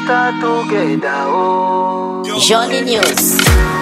tá together, oh. Johnny News.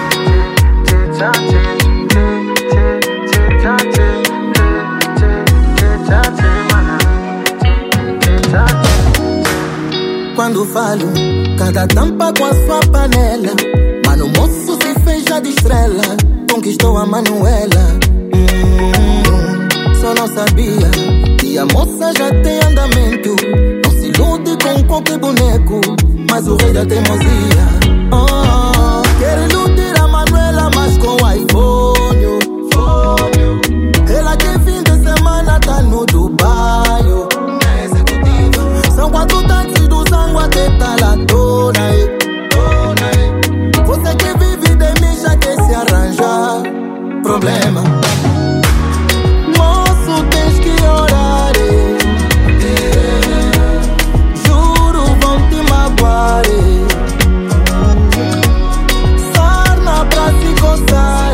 Quando falo, cada tampa com a sua panela. Mano, o moço se fez já de estrela, conquistou a Manuela. Só não sabia que a moça já tem andamento. Não se ilude com qualquer boneco, mas o rei da teimosia. Quer iludir a Manuela, mas com o iPhone. Ela que fim de semana tá no Dubai. Na executiva. São 4 táxis do Zango até Talatona. Você que vive de mim já quer se arranjar problema. Moço, tens que orar. Juro, vão te magoar. Sarna pra se coçar.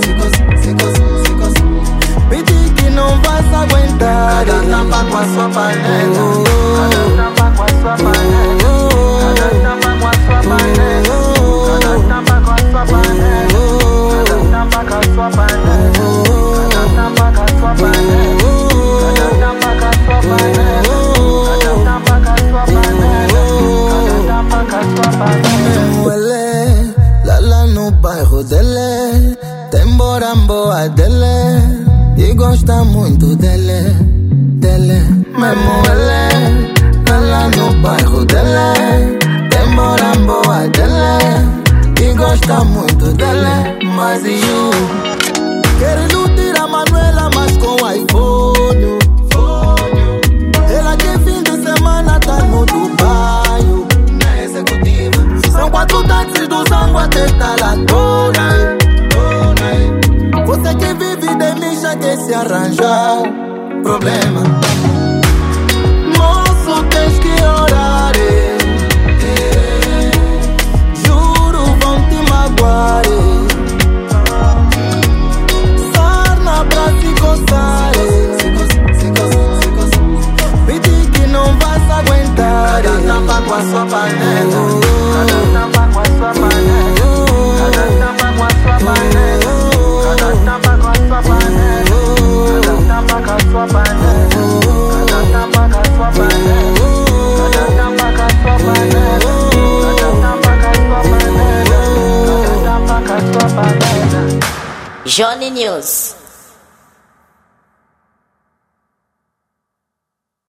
Pedi que não vais aguentar. Cada tampa com a sua panela. Cada tampa com a sua panela. Cada tampa com a sua panela. Cada tampa com a sua panela. Cada tampa com a sua panela. Cada tampa com a sua panela. Cada tampa com a sua panela. Cada tampa com a sua panela. Cada tampa com a sua panela. Ele, lá no bairro dele, tem boramboa dele e gosta muito dele. Mesmo ele, lá no bairro dele, tem boramboa dele e gosta muito dele. Mas e eu quero iludir a Manuela, mas com iPhone. Ela que fim de semana tá no Dubai. Na executiva. São 4 táxis do Zango até Talatona. Você que vive de mim já quer se arranjar problema. Moço, tens que orar. Juro, vão te magoar. Sarna pra se coçar. Pedi que não vais aguentar. Cada tampa com a sua panela. Cada tampa com a sua panela. Cada tampa com a sua panela. Cada tampa com a sua panela. Cada tampa com a sua panela. Cada tampa com a sua panela. Cada tampa com a sua panela. Cada tampa com a sua panela. Cada tampa com a sua panela. Johnny News.